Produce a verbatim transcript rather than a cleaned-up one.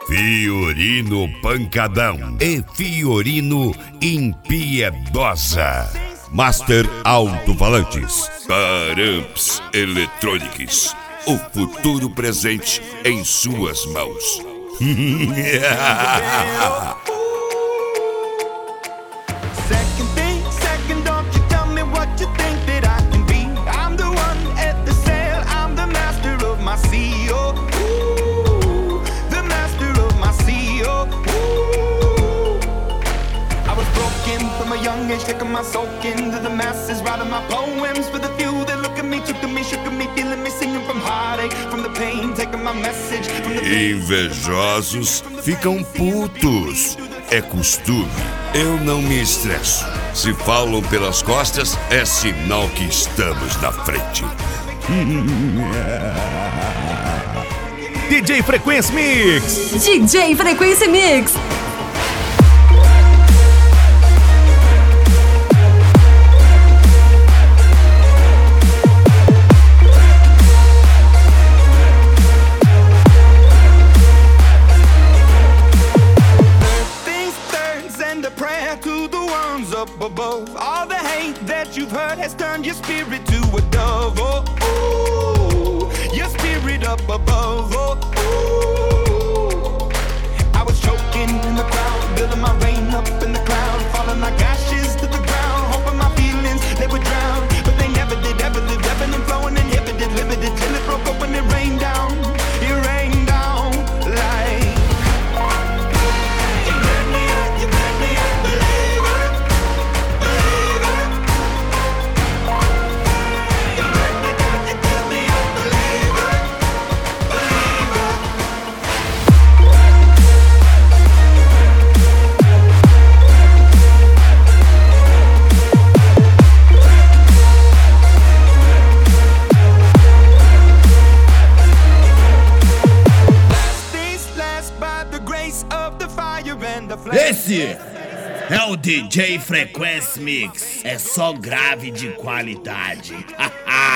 Fiorino Pancadão e Fiorino Impiedosa. Master Alto-Falantes. Paramps Eletrônicos. O futuro presente em suas mãos. Taking my soul into the masses, writing my poems for the few that look at me, took to me, shook at me, feeling me, singing from heartache, from the pain, taking my message from the Invejosos ficam putos. É costume. Eu não me estresso. Se falam pelas costas, é sinal que estamos na frente. D J Frequência Mix. D J Frequência Mix. Above. All the hate that you've heard has turned your spirit to a dove. Oh, ooh, your spirit up above. Oh, ooh. I was choking in the crowd, building my rain up in the cloud, falling like ashes to the ground, hoping my feelings they would drown, but they never did. Ever lived, ebbing and flowing, inhibited, limited, till it broke up when it rained down. It rained down like. Esse é o D J Frequência Mix. É só grave de qualidade.